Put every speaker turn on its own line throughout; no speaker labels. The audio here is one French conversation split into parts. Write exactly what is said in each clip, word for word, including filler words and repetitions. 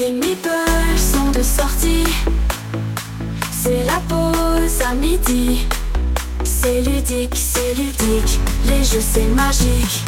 Les meeples sont de sortie. C'est la pause à midi. C'est ludique, c'est ludique. Les jeux c'est magique.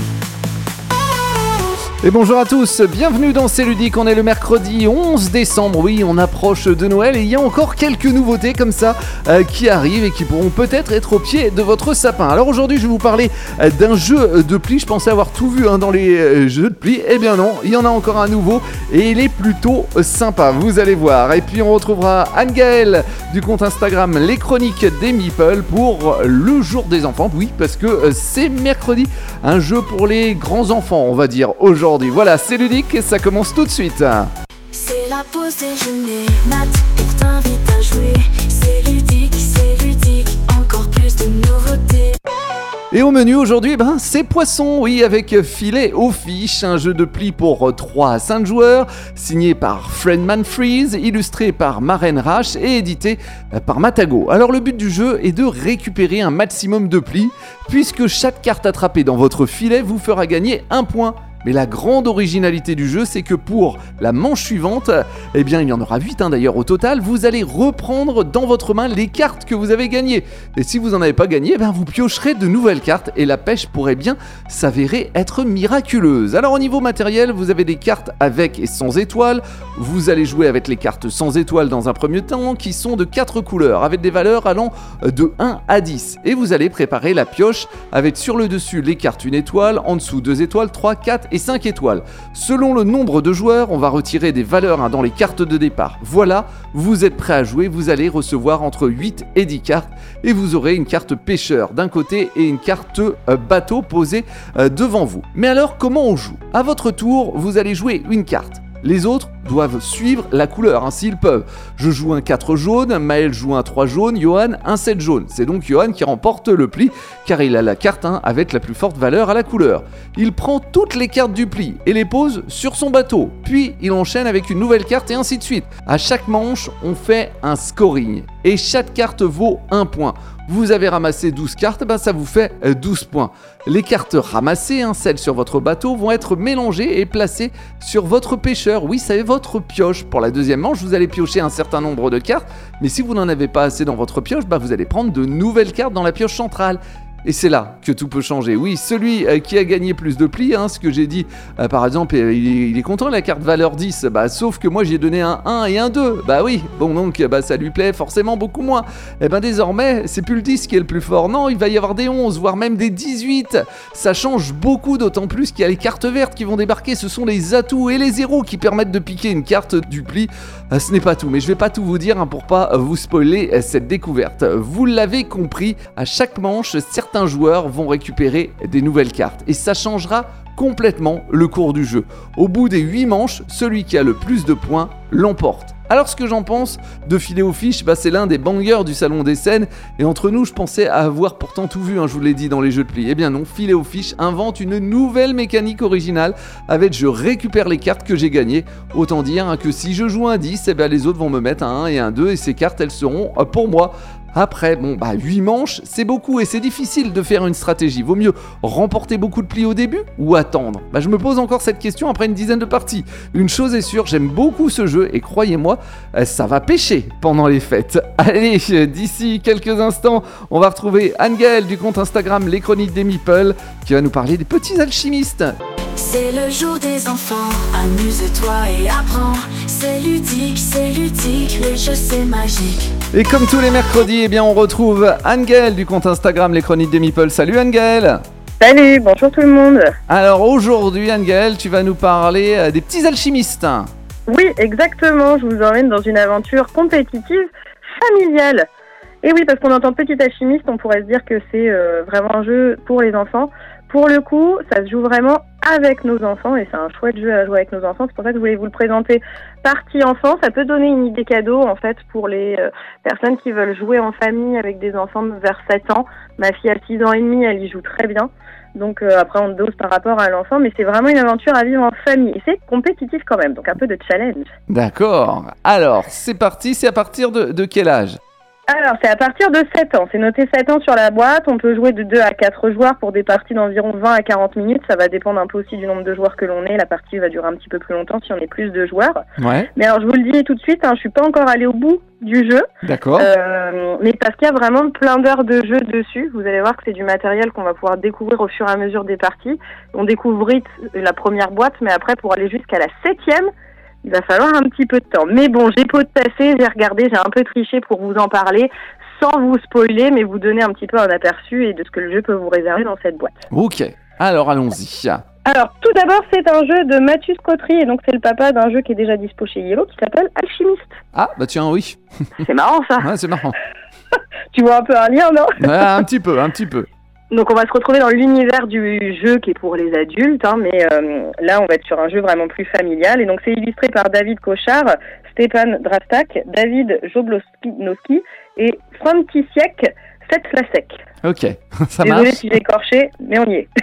Et bonjour à tous, bienvenue dans C'est Ludique, on est le mercredi onze décembre, oui on approche de Noël et il y a encore quelques nouveautés comme ça euh, qui arrivent et qui pourront peut-être être au pied de votre sapin. Alors aujourd'hui je vais vous parler euh, d'un jeu de pli, je pensais avoir tout vu hein, dans les euh, jeux de pli, eh bien non, il y en a encore un nouveau et il est plutôt sympa, vous allez voir. Et puis on retrouvera Anne-Gaëlle du compte Instagram Les Chroniques des Meeples pour le jour des enfants, oui parce que euh, c'est mercredi, un jeu pour les grands enfants on va dire aujourd'hui. Voilà, c'est ludique et ça commence tout de suite.
C'est la pause déjeuner, Nat, pour t'invite à jouer. C'est ludique, c'est ludique, encore plus de nouveautés.
Et au menu aujourd'hui, ben, c'est poisson, oui, avec Filet aux fiches, un jeu de pli pour trois à cinq joueurs, signé par Friendman Freeze, illustré par Maren Rash et édité par Matago. Alors le but du jeu est de récupérer un maximum de plis, puisque chaque carte attrapée dans votre filet vous fera gagner un point. Mais la grande originalité du jeu, c'est que pour la manche suivante, eh bien il y en aura huit hein, d'ailleurs au total, vous allez reprendre dans votre main les cartes que vous avez gagnées. Et si vous n'en avez pas gagné, eh bien, vous piocherez de nouvelles cartes et la pêche pourrait bien s'avérer être miraculeuse. Alors au niveau matériel, vous avez des cartes avec et sans étoiles. Vous allez jouer avec les cartes sans étoiles dans un premier temps, qui sont de quatre couleurs, avec des valeurs allant de un à dix. Et vous allez préparer la pioche avec sur le dessus les cartes une étoile, en dessous deux étoiles, trois, quatre et cinq étoiles. Selon le nombre de joueurs, on va retirer des valeurs hein, dans les cartes de départ. Voilà, vous êtes prêts à jouer, vous allez recevoir entre huit et dix cartes et vous aurez une carte pêcheur d'un côté et une carte euh, bateau posée euh, devant vous. Mais alors, comment on joue ? À votre tour, vous allez jouer une carte. Les autres doivent suivre la couleur, hein, s'ils peuvent. Je joue un quatre jaune, Maël joue un trois jaune, Johan un sept jaune. C'est donc Johan qui remporte le pli, car il a la carte hein, avec la plus forte valeur à la couleur. Il prend toutes les cartes du pli et les pose sur son bateau. Puis il enchaîne avec une nouvelle carte et ainsi de suite. À chaque manche, on fait un scoring. Et chaque carte vaut un point. Vous avez ramassé douze cartes, ben ça vous fait douze points. Les cartes ramassées, hein, celles sur votre bateau, vont être mélangées et placées sur votre pêcheur. Oui, c'est votre pioche. Pour la deuxième manche, vous allez piocher un certain nombre de cartes, mais si vous n'en avez pas assez dans votre pioche, ben vous allez prendre de nouvelles cartes dans la pioche centrale. Et c'est là que tout peut changer. Oui, celui euh, qui a gagné plus de plis, hein, ce que j'ai dit, euh, par exemple, euh, il, est, il est content la carte valeur dix, bah, sauf que moi j'ai donné un un et un deux. Bah oui, bon donc bah, ça lui plaît forcément beaucoup moins. Et ben désormais, c'est plus le dix qui est le plus fort. Non, il va y avoir des onze, voire même des dix-huit. Ça change beaucoup, d'autant plus qu'il y a les cartes vertes qui vont débarquer. Ce sont les atouts et les zéros qui permettent de piquer une carte du pli. Euh, ce n'est pas tout, mais je vais pas tout vous dire hein, pour pas vous spoiler euh, cette découverte. Vous l'avez compris, à chaque manche, certains Certains joueurs vont récupérer des nouvelles cartes et ça changera complètement le cours du jeu. Au bout des huit manches, celui qui a le plus de points l'emporte. Alors ce que j'en pense de Filet aux fiches, bah, c'est l'un des bangers du salon des scènes et entre nous je pensais avoir pourtant tout vu, hein, je vous l'ai dit dans les jeux de pli. Eh bien non, Filet aux fiches invente une nouvelle mécanique originale avec je récupère les cartes que j'ai gagnées. Autant dire hein, que si je joue un dix, eh bien, les autres vont me mettre un un et un deux et ces cartes elles seront euh, pour moi. Après, bon, bah huit manches, c'est beaucoup et c'est difficile de faire une stratégie. Vaut mieux remporter beaucoup de plis au début ou attendre ? Bah je me pose encore cette question après une dizaine de parties. Une chose est sûre, j'aime beaucoup ce jeu et croyez-moi, ça va pêcher pendant les fêtes. Allez, d'ici quelques instants, on va retrouver Anne-Gaëlle du compte Instagram Les Chroniques des Meeples qui va nous parler des petits alchimistes.
C'est le jour des enfants, amuse-toi et apprends. C'est ludique, c'est ludique, le jeu c'est magique.
Et comme tous les mercredis, eh bien on retrouve Anne-Gaëlle du compte Instagram Les Chroniques des Meeples. Salut Anne-Gaëlle.
Salut, bonjour tout le monde.
Alors aujourd'hui Anne-Gaëlle, tu vas nous parler des petits alchimistes.
Oui, exactement, je vous emmène dans une aventure compétitive familiale. Et oui, parce qu'on entend petit alchimiste, on pourrait se dire que c'est euh, vraiment un jeu pour les enfants. Pour le coup, ça se joue vraiment avec nos enfants et c'est un chouette jeu à jouer avec nos enfants. C'est pour ça que je voulais vous le présenter partie enfant. Ça peut donner une idée cadeau en fait pour les euh, personnes qui veulent jouer en famille avec des enfants vers sept ans. Ma fille a six ans et demi, elle y joue très bien. Donc euh, après on dose par rapport à l'enfant, mais c'est vraiment une aventure à vivre en famille. Et c'est compétitif quand même, donc un peu de challenge.
D'accord. Alors, c'est parti, c'est à partir de, de quel âge ?
Alors, c'est à partir de sept ans. C'est noté sept ans sur la boîte. On peut jouer de deux à quatre joueurs pour des parties d'environ vingt à quarante minutes. Ça va dépendre un peu aussi du nombre de joueurs que l'on est. La partie va durer un petit peu plus longtemps si on est plus de joueurs.
Ouais.
Mais alors, je vous le dis tout de suite, hein, je suis pas encore allée au bout du jeu.
D'accord.
Euh, mais parce qu'il y a vraiment plein d'heures de jeu dessus. Vous allez voir que c'est du matériel qu'on va pouvoir découvrir au fur et à mesure des parties. On découvre vite la première boîte, mais après, pour aller jusqu'à la septième, il va falloir un petit peu de temps. Mais bon, j'ai potassé, j'ai regardé, j'ai un peu triché pour vous en parler, sans vous spoiler, mais vous donner un petit peu un aperçu et de ce que le jeu peut vous réserver dans cette boîte.
Ok, alors allons-y.
Alors, tout d'abord, c'est un jeu de Mathieu Scotry, et donc c'est le papa d'un jeu qui est déjà dispo chez Yellow, qui s'appelle Alchimiste.
Ah, bah tiens, oui.
C'est marrant, ça.
Ouais, c'est marrant.
Tu vois un peu un lien, non?
Ouais, un petit peu, un petit peu.
Donc on va se retrouver dans l'univers du jeu qui est pour les adultes, hein, mais euh, là on va être sur un jeu vraiment plus familial. Et donc c'est illustré par David Kochar, Stépan Drastak, David Joblowski et František Sedlacek.
Ok, ça
Désolé
marche.
si j'ai écorché, mais on y est.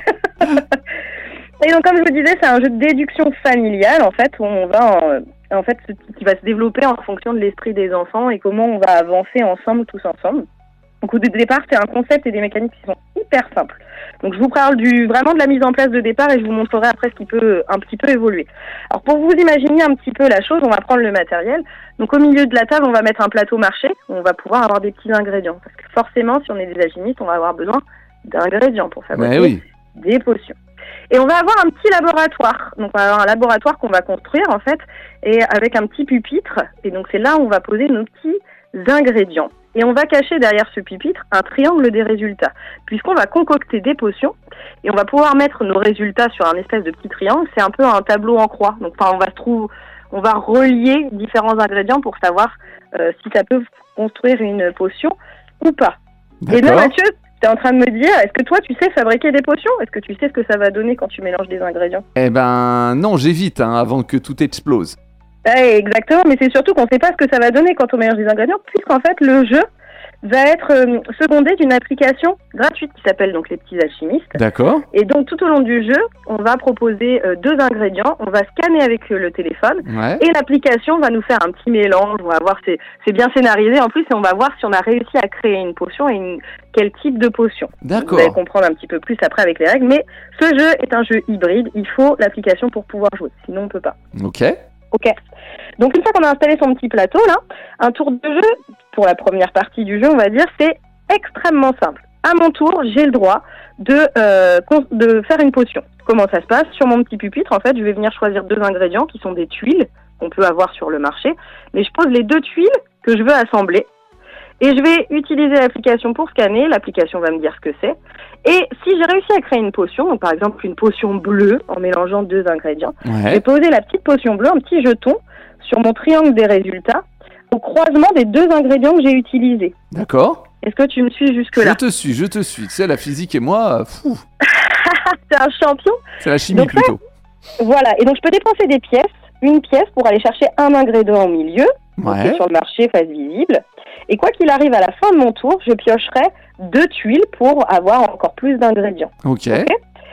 Et donc comme je vous disais, c'est un jeu de déduction familiale en fait, où on va en, en fait qui va se développer en fonction de l'esprit des enfants et comment on va avancer ensemble, tous ensemble. Donc au départ, c'est un concept et des mécaniques qui sont hyper simples. Donc je vous parle du, vraiment de la mise en place de départ et je vous montrerai après ce qui peut un petit peu évoluer. Alors pour vous imaginer un petit peu la chose, on va prendre le matériel. Donc au milieu de la table, on va mettre un plateau marché où on va pouvoir avoir des petits ingrédients. Parce que forcément, si on est des alchimistes, on va avoir besoin d'ingrédients pour fabriquer
oui.
des potions. Et on va avoir un petit laboratoire. Donc on va avoir un laboratoire qu'on va construire en fait, et avec un petit pupitre. Et donc c'est là où on va poser nos petits ingrédients. Et on va cacher derrière ce pupitre un triangle des résultats, puisqu'on va concocter des potions et on va pouvoir mettre nos résultats sur un espèce de petit triangle. C'est un peu un tableau en croix. Donc, enfin, on va se trouver, on va relier différents ingrédients pour savoir euh, si ça peut construire une potion ou pas.
D'accord.
Et là, Mathieu, tu es en train de me dire, est-ce que toi, tu sais fabriquer des potions? Est-ce que tu sais ce que ça va donner quand tu mélanges des ingrédients?
Eh ben non, j'évite hein, avant que tout explose.
Ouais, exactement, mais c'est surtout qu'on ne sait pas ce que ça va donner quand on mélange des ingrédients, puisqu'en fait, le jeu va être euh, secondé d'une application gratuite qui s'appelle donc Les Petits Alchimistes.
D'accord.
Et donc, tout au long du jeu, on va proposer euh, deux ingrédients, on va scanner avec euh, le téléphone,
Ouais.
et l'application va nous faire un petit mélange, on va voir, c'est, c'est bien scénarisé en plus, et on va voir si on a réussi à créer une potion et une, quel type de potion.
D'accord.
Vous allez comprendre un petit peu plus après avec les règles, mais ce jeu est un jeu hybride, il faut l'application pour pouvoir jouer, sinon on ne peut pas.
Ok.
Ok. Donc une fois qu'on a installé son petit plateau là, un tour de jeu, pour la première partie du jeu on va dire, c'est extrêmement simple. À mon tour, j'ai le droit de, euh, de faire une potion. Comment ça se passe? Sur mon petit pupitre, en fait, je vais venir choisir deux ingrédients qui sont des tuiles qu'on peut avoir sur le marché, mais je pose les deux tuiles que je veux assembler. Et je vais utiliser l'application pour scanner, l'application va me dire ce que c'est. Et si j'ai réussi à créer une potion, donc par exemple une potion bleue en mélangeant deux ingrédients, je vais
Ouais.
poser la petite potion bleue, un petit jeton, sur mon triangle des résultats, au croisement des deux ingrédients que j'ai utilisés.
D'accord.
Est-ce que tu me suis
Je
jusque-là?
te suis, je te suis. Tu sais, la physique et moi, euh, fou,
C'est un champion.
c'est la chimie
Donc ça,
plutôt.
Voilà, et donc je peux dépenser des pièces, une pièce pour aller chercher un ingrédient au milieu, donc qui est
Ouais.
sur le marché, face visible. Et quoi qu'il arrive à la fin de mon tour, je piocherai deux tuiles pour avoir encore plus d'ingrédients.
Ok.
Ok.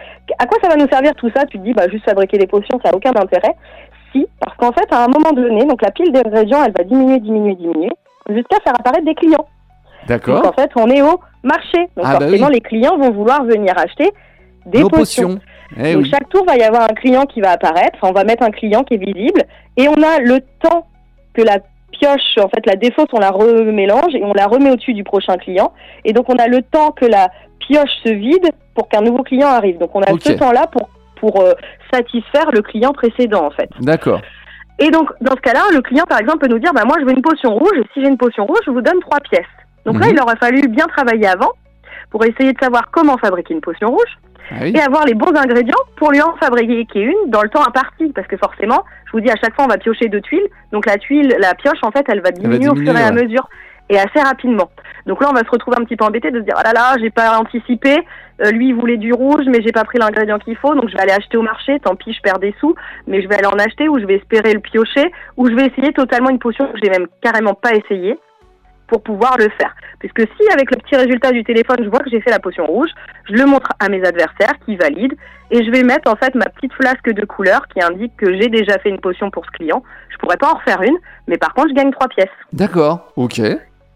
À quoi ça va nous servir tout ça? Tu te dis, bah, juste fabriquer des potions, ça n'a aucun intérêt. Si, parce qu'en fait, à un moment donné, donc la pile d'ingrédients, elle va diminuer, diminuer, diminuer, jusqu'à faire apparaître des clients.
D'accord.
Donc en fait, on est au marché. Donc
Ah, bah
forcément,
oui.
les clients vont vouloir venir acheter des
Nos
potions.
potions. Eh
Donc
oui.
chaque tour, va y avoir un client qui va apparaître. Enfin, on va mettre un client qui est visible. Et on a le temps que la pioche, en fait, la défausse, on la remélange et on la remet au-dessus du prochain client. Et donc, on a le temps que la pioche se vide pour qu'un nouveau client arrive. Donc, on a
Ok.
ce temps-là pour, pour euh, satisfaire le client précédent, en fait.
D'accord.
Et donc, dans ce cas-là, le client, par exemple, peut nous dire, bah, moi, je veux une potion rouge. Et si j'ai une potion rouge, je vous donne trois pièces. Donc là,
Mhm.
il aurait fallu bien travailler avant pour essayer de savoir comment fabriquer une potion rouge
Ah oui.
et avoir les bons ingrédients pour lui en fabriquer une dans le temps imparti. Parce que forcément, je vous dis, à chaque fois, on va piocher deux tuiles. Donc la tuile, la pioche, en fait, elle va diminuer, au
diminuer,
fur et à
ouais.
mesure et assez rapidement. Donc là, on va se retrouver un petit peu embêté de se dire, oh là là, j'ai pas anticipé. Euh, lui, il voulait du rouge, mais j'ai pas pris l'ingrédient qu'il faut. Donc je vais aller acheter au marché. Tant pis, je perds des sous. Mais je vais aller en acheter ou je vais espérer le piocher ou je vais essayer totalement une potion que j'ai même carrément pas essayé pour pouvoir le faire. Puisque si avec le petit résultat du téléphone, je vois que j'ai fait la potion rouge, je le montre à mes adversaires qui valident et je vais mettre en fait ma petite flasque de couleur qui indique que j'ai déjà fait une potion pour ce client. Je pourrais pas en refaire une, mais par contre, je gagne trois pièces.
D'accord. Ok.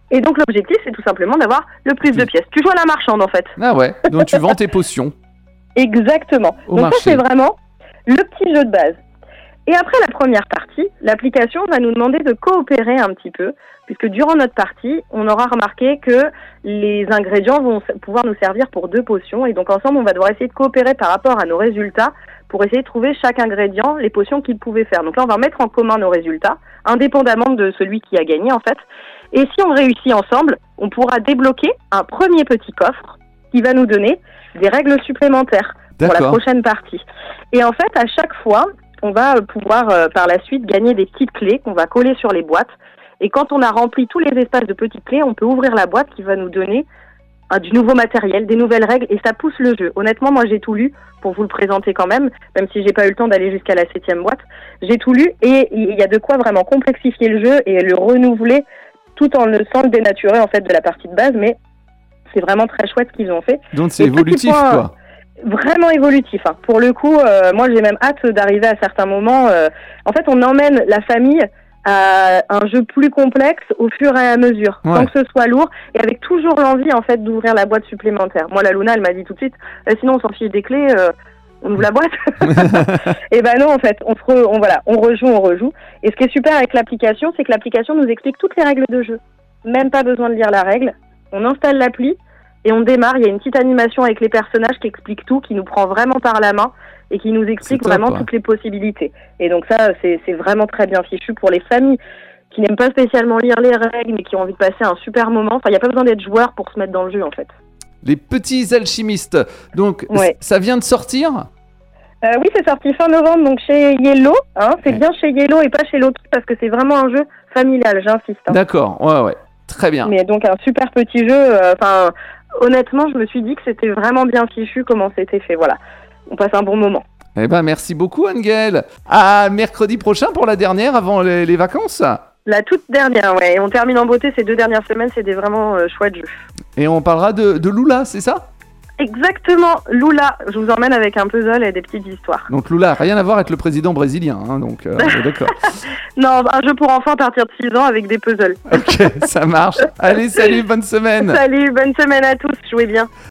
Et donc l'objectif, c'est tout simplement d'avoir le plus de pièces. Tu joues à la marchande en fait.
Ah ouais, donc tu vends tes potions.
Exactement.
Au
donc
marché.
ça, c'est vraiment le petit jeu de base. Et après la première partie, l'application va nous demander de coopérer un petit peu, puisque durant notre partie, on aura remarqué que les ingrédients vont pouvoir nous servir pour deux potions. Et donc ensemble, on va devoir essayer de coopérer par rapport à nos résultats pour essayer de trouver chaque ingrédient, les potions qu'il pouvait faire. Donc là, on va mettre en commun nos résultats, indépendamment de celui qui a gagné en fait. Et si on réussit ensemble, on pourra débloquer un premier petit coffre qui va nous donner des règles supplémentaires pour la prochaine partie. Et en fait, à chaque fois, on va pouvoir euh, par la suite gagner des petites clés qu'on va coller sur les boîtes. Et quand on a rempli tous les espaces de petites clés, on peut ouvrir la boîte qui va nous donner euh, du nouveau matériel, des nouvelles règles, et ça pousse le jeu. Honnêtement, moi j'ai tout lu pour vous le présenter quand même, même si j'ai pas eu le temps d'aller jusqu'à la septième boîte. J'ai tout lu et il y a de quoi vraiment complexifier le jeu et le renouveler tout en le sans le dénaturer en fait de la partie de base, mais c'est vraiment très chouette ce qu'ils ont fait.
Donc c'est évolutif point, quoi.
Vraiment évolutif. Hein. Pour le coup, euh, moi j'ai même hâte d'arriver à certains moments. Euh, en fait, on emmène la famille à un jeu plus complexe au fur et à mesure, ouais. sans que ce soit lourd, et avec toujours l'envie en fait d'ouvrir la boîte supplémentaire. Moi, la Luna, elle m'a dit tout de suite, eh, sinon on s'en fiche des clés, euh, on ouvre la boîte. Et ben non, en fait, on, se re, on voilà, on rejoue, on rejoue. Et ce qui est super avec l'application, c'est que l'application nous explique toutes les règles de jeu. Même pas besoin de lire la règle. On installe l'appli. Et on démarre, il y a une petite animation avec les personnages qui explique tout, qui nous prend vraiment par la main et qui nous explique top, vraiment ouais. toutes les possibilités. Et donc ça, c'est, c'est vraiment très bien fichu pour les familles qui n'aiment pas spécialement lire les règles, mais qui ont envie de passer un super moment. Enfin, il n'y a pas besoin d'être joueur pour se mettre dans le jeu, en fait.
Les petits alchimistes. Donc, ouais. ça vient de sortir ?
euh, Oui, c'est sorti fin novembre, donc chez Yellow. Hein, c'est ouais. bien chez Yellow et pas chez Loki, parce que c'est vraiment un jeu familial, j'insiste. Hein.
D'accord, ouais, ouais. Très bien.
Mais donc, un super petit jeu, enfin... Euh, honnêtement, je me suis dit que c'était vraiment bien fichu comment c'était fait. Voilà, on passe un bon moment.
Eh ben, merci beaucoup, Anne-Gaëlle. À mercredi prochain pour la dernière avant les, les vacances.
La toute dernière, ouais. Et on termine en beauté ces deux dernières semaines. C'est des vraiment euh, chouettes jeux.
Et on parlera de, de Lula, c'est ça ?
Exactement, Lula. Je vous emmène avec un puzzle et des petites histoires.
Donc Lula, rien à voir avec le président brésilien, hein, donc euh, d'accord.
Non, un jeu pour enfants à partir de six ans avec des puzzles.
Ok, ça marche. Allez, salut, bonne semaine.
Salut, bonne semaine à tous, jouez bien.